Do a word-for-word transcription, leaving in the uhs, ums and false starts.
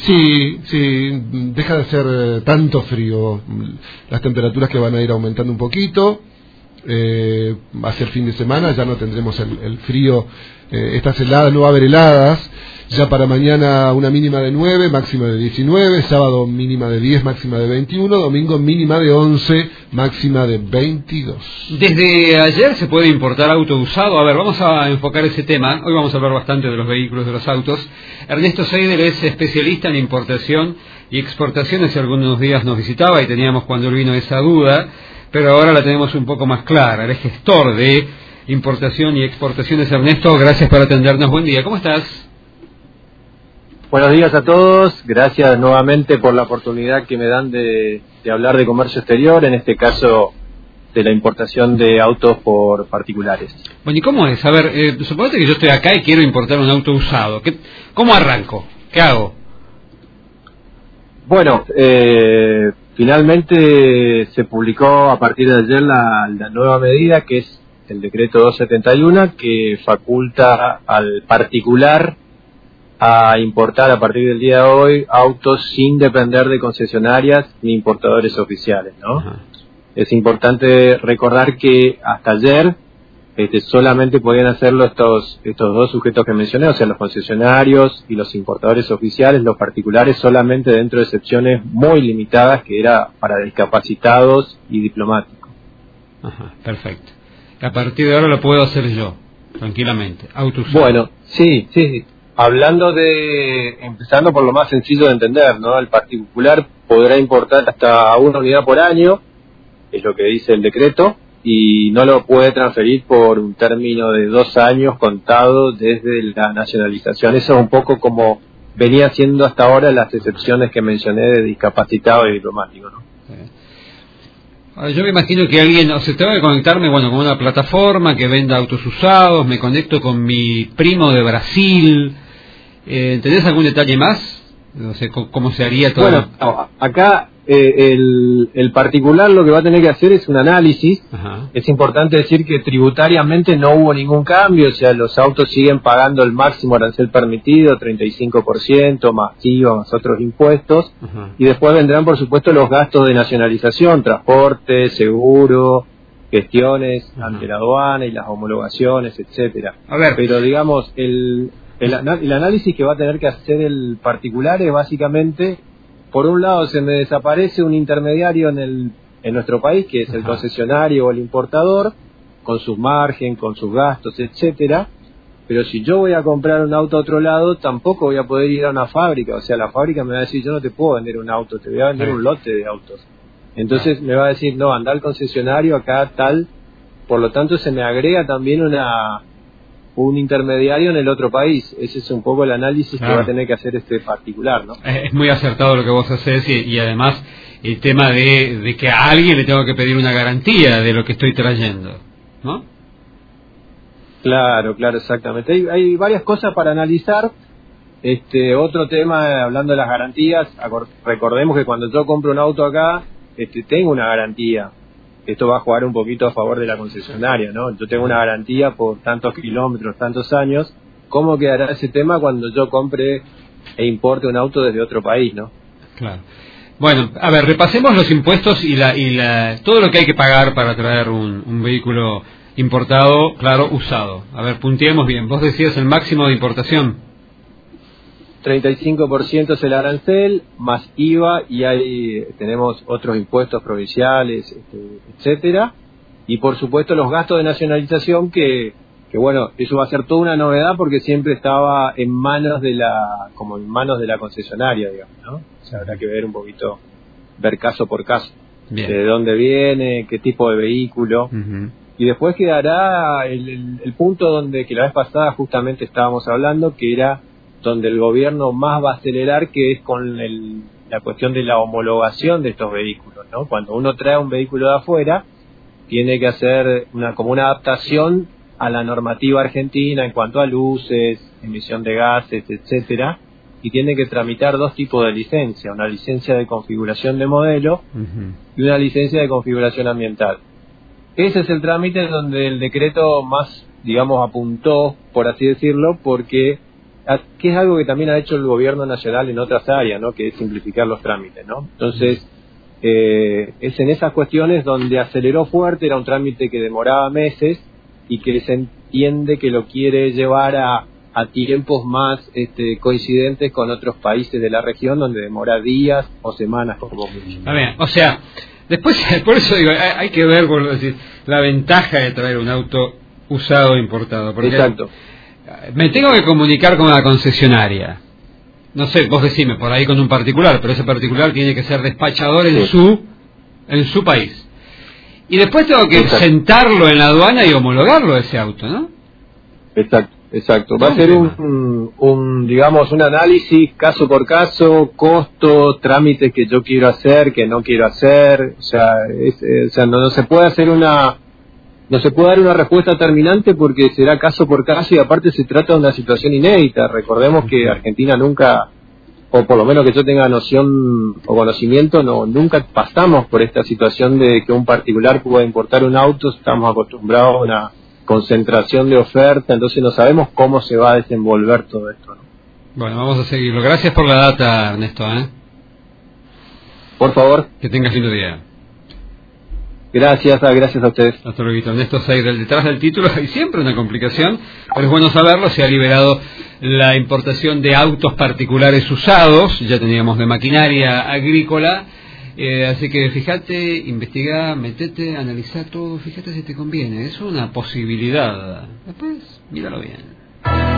Sí, sí, deja de ser eh, tanto frío. Las temperaturas que van a ir aumentando un poquito. Eh, hacia el fin de semana ya no tendremos el, el frío, eh, estas heladas, no va a haber heladas. Ya para mañana una mínima de nueve, máxima de diecinueve, sábado mínima de diez, máxima de veintiuno, domingo mínima de once, máxima de veintidós. Desde ayer se puede importar auto usado. A ver, vamos a enfocar ese tema. Hoy vamos a hablar bastante de los vehículos, de los autos. Ernesto Seider es especialista en importación y exportación. Hace algunos días nos visitaba y teníamos cuando él vino esa duda, pero ahora la tenemos un poco más clara. Él es gestor de importación y exportaciones. Ernesto, gracias por atendernos. Buen día, ¿cómo estás? Buenos días a todos, gracias nuevamente por la oportunidad que me dan de, de hablar de comercio exterior, en este caso de la importación de autos por particulares. Bueno, ¿y cómo es? A ver, eh, suponete que yo estoy acá y quiero importar un auto usado. ¿Qué, ¿Cómo arranco? ¿Qué hago? Bueno, eh, finalmente se publicó a partir de ayer la, la nueva medida, que es el decreto doscientos setenta y uno, que faculta al particular a importar a partir del día de hoy autos sin depender de concesionarias ni importadores oficiales, ¿no? Ajá. Es importante recordar que hasta ayer este, solamente podían hacerlo estos estos dos sujetos que mencioné, o sea, los concesionarios y los importadores oficiales, los particulares solamente dentro de excepciones muy limitadas, que era para discapacitados y diplomáticos. Ajá, perfecto. A partir de ahora lo puedo hacer yo, tranquilamente, auto usado. Bueno, sí, sí. Hablando de, empezando por lo más sencillo de entender, ¿no? El particular podrá importar hasta una unidad por año, es lo que dice el decreto, y no lo puede transferir por un término de dos años contado desde la nacionalización. Eso es un poco como venía siendo hasta ahora las excepciones que mencioné de discapacitado y diplomático, ¿no? Ahora, yo me imagino que alguien, o sea, tengo que conectarme, bueno, con una plataforma que venda autos usados, me conecto con mi primo de Brasil. Eh, ¿Tenés algún detalle más? No sé cómo se haría todo. Bueno, acá eh, el, el particular lo que va a tener que hacer es un análisis. Ajá. Es importante decir que tributariamente no hubo ningún cambio, o sea, los autos siguen pagando el máximo arancel permitido, treinta y cinco por ciento, más I V A, más otros impuestos. Ajá. Y después vendrán, por supuesto, los gastos de nacionalización, transporte, seguro, gestiones Ajá. ante la aduana y las homologaciones, etcétera. A ver, pero digamos, el... El, el análisis que va a tener que hacer el particular es básicamente, por un lado se me desaparece un intermediario en el en nuestro país, que es el Ajá. concesionario o el importador, con su margen, con sus gastos, etcétera. Pero si yo voy a comprar un auto a otro lado, tampoco voy a poder ir a una fábrica. O sea, la fábrica me va a decir, yo no te puedo vender un auto, te voy a vender sí. un lote de autos. Entonces me va a decir, no, anda al concesionario acá tal. Por lo tanto, se me agrega también una... un intermediario en el otro país. Ese es un poco el análisis claro. que va a tener que hacer este particular, ¿no? Es muy acertado lo que vos haces y, y además el tema de, de que a alguien le tengo que pedir una garantía de lo que estoy trayendo, ¿no? Claro, claro, exactamente. Hay, hay varias cosas para analizar. Este otro tema, hablando de las garantías, recordemos que cuando yo compro un auto acá, este, tengo una garantía. Esto va a jugar un poquito a favor de la concesionaria, ¿no? Yo tengo una garantía por tantos kilómetros, tantos años. ¿Cómo quedará ese tema cuando yo compre e importe un auto desde otro país, no? Claro. Bueno, a ver, repasemos los impuestos y la y la todo lo que hay que pagar para traer un, un vehículo importado, claro, usado. A ver, punteemos bien. Vos decías el máximo de importación. treinta y cinco por ciento es el arancel, más I V A, y ahí tenemos otros impuestos provinciales, este, etcétera. Y por supuesto los gastos de nacionalización, que, que bueno, eso va a ser toda una novedad porque siempre estaba en manos de la, como en manos de la concesionaria, digamos, ¿no? O sea, habrá que ver un poquito, ver caso por caso. Bien. De dónde viene, qué tipo de vehículo. Uh-huh. Y después quedará el, el, el punto donde, que la vez pasada justamente estábamos hablando, que era donde el gobierno más va a acelerar, que es con el, la cuestión de la homologación de estos vehículos, ¿no? Cuando uno trae un vehículo de afuera, tiene que hacer una como una adaptación a la normativa argentina en cuanto a luces, emisión de gases, etcétera, y tiene que tramitar dos tipos de licencia, una licencia de configuración de modelo uh-huh. y una licencia de configuración ambiental. Ese es el trámite donde el decreto más, digamos, apuntó, por así decirlo, porque que es algo que también ha hecho el gobierno nacional en otras áreas, ¿no? Que es simplificar los trámites, ¿no? Entonces, eh, es en esas cuestiones donde aceleró fuerte, era un trámite que demoraba meses y que se entiende que lo quiere llevar a, a tiempos más este, coincidentes con otros países de la región, donde demora días o semanas como mucho. Está bien, o sea, después, por eso digo, hay, hay que ver, por decir, la ventaja de traer un auto usado o importado. Porque exacto. Me tengo que comunicar con la concesionaria. No sé, vos decime, por ahí con un particular, pero ese particular tiene que ser despachador en sí. su en su país. Y después tengo que exacto. sentarlo en la aduana y homologarlo ese auto, ¿no? Exacto, exacto. Va a ser un, un, digamos, un análisis caso por caso, costo, trámites que yo quiero hacer, que no quiero hacer. O sea, es, o sea no, no se puede hacer una... No se puede dar una respuesta terminante porque será caso por caso y aparte se trata de una situación inédita. Recordemos que Argentina nunca, o por lo menos que yo tenga noción o conocimiento, no nunca pasamos por esta situación de que un particular pueda importar un auto. Estamos acostumbrados a una concentración de oferta, entonces no sabemos cómo se va a desenvolver todo esto, ¿no? Bueno, vamos a seguirlo. Gracias por la data, Ernesto, ¿eh? Por favor. Que tengas lindo día. Gracias, gracias a ustedes. Hasta luego. Ernesto Seidel, detrás del título hay siempre una complicación, pero es bueno saberlo. Se ha liberado la importación de autos particulares usados, ya teníamos de maquinaria agrícola, eh, así que fíjate, investigá, metete, analizá todo, fíjate si te conviene, es una posibilidad. Después, míralo bien.